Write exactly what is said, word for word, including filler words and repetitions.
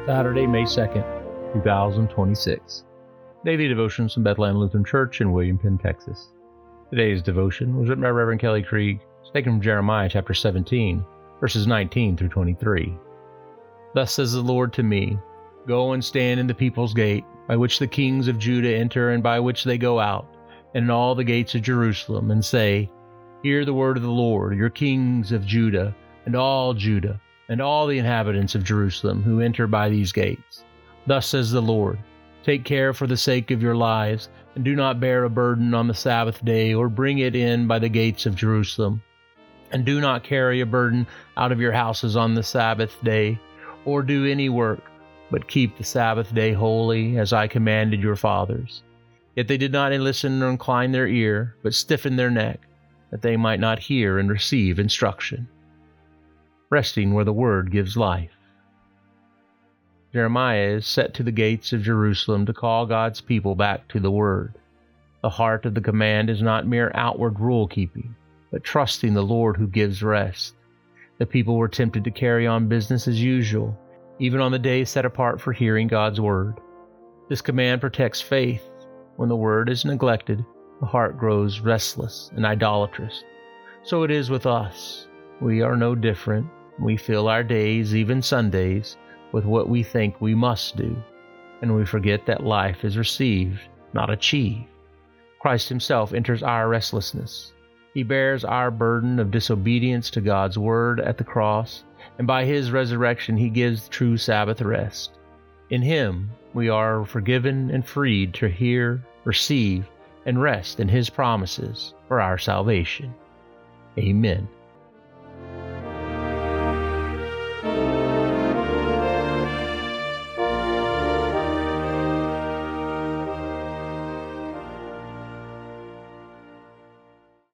Saturday, May second, two thousand twenty-six. Daily devotions from Bethlehem Lutheran Church in William Penn, Texas. Today's devotion was written by Reverend Kelly Krieg. It's taken from Jeremiah chapter seventeen, verses nineteen through twenty-three. Thus says the Lord to me, Go and stand in the people's gate, by which the kings of Judah enter and by which they go out, and in all the gates of Jerusalem, and say, Hear the word of the Lord, your kings of Judah, and all Judah, and all the inhabitants of Jerusalem who enter by these gates. Thus says the Lord, Take care for the sake of your lives, and do not bear a burden on the Sabbath day, or bring it in by the gates of Jerusalem. And do not carry a burden out of your houses on the Sabbath day, or do any work, but keep the Sabbath day holy, as I commanded your fathers. Yet they did not listen or incline their ear, but stiffened their neck, that they might not hear and receive instruction. Resting where the word gives life. Jeremiah is set to the gates of Jerusalem to call God's people back to the word. The heart of the command is not mere outward rule-keeping, but trusting the Lord who gives rest. The people were tempted to carry on business as usual, even on the day set apart for hearing God's word. This command protects faith. When the word is neglected, the heart grows restless and idolatrous. So it is with us. We are no different. We fill our days, even Sundays, with what we think we must do, and we forget that life is received, not achieved. Christ himself enters our restlessness. He bears our burden of disobedience to God's word at the cross, and by his resurrection he gives true Sabbath rest. In him we are forgiven and freed to hear, receive, and rest in his promises for our salvation. Amen.